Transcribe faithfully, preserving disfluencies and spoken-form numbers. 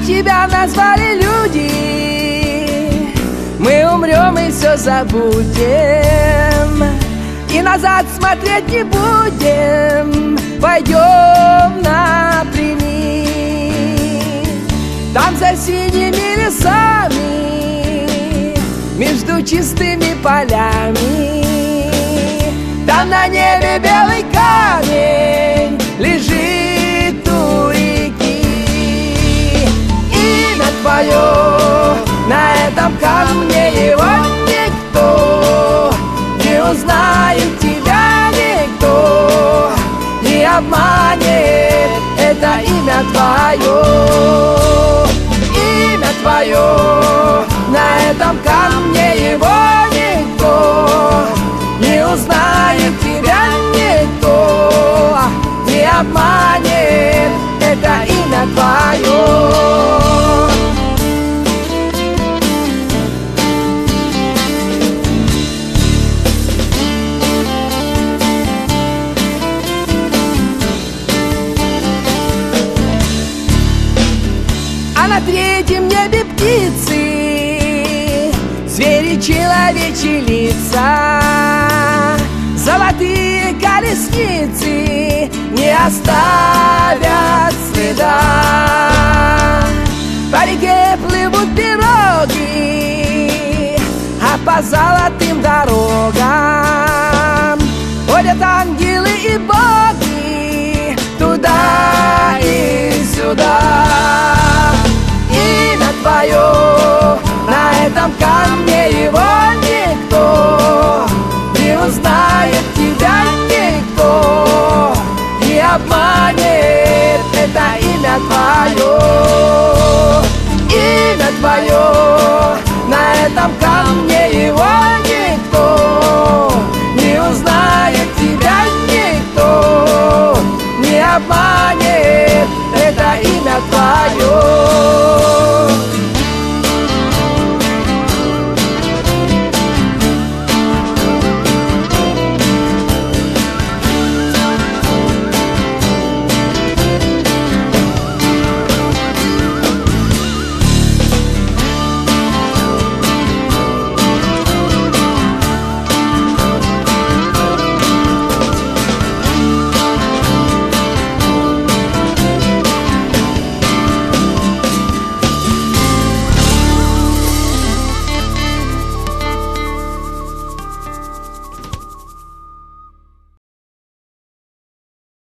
тебя назвали люди. Мы умрем и все забудем, и назад смотреть не будем. Пойдем напрямик, там за синими лесами, между чистыми полями. Там на небе белый камень лежит у реки. Имя твое на этом камне, его никто не узнает, тебя никто не обманет. Это имя твое, имя твое на этом камне, его никто не узнает, тебя никто не обманет. Это имя твое. А на третьем небе птицы, звери, человечьи лица, золотые колесницы не оставят следа. По реке плывут пироги, а по золотым дорогам ходят ангелы и боги туда и сюда. Имя твое на этом камне, его никто не узнает, тебя никто не обманет.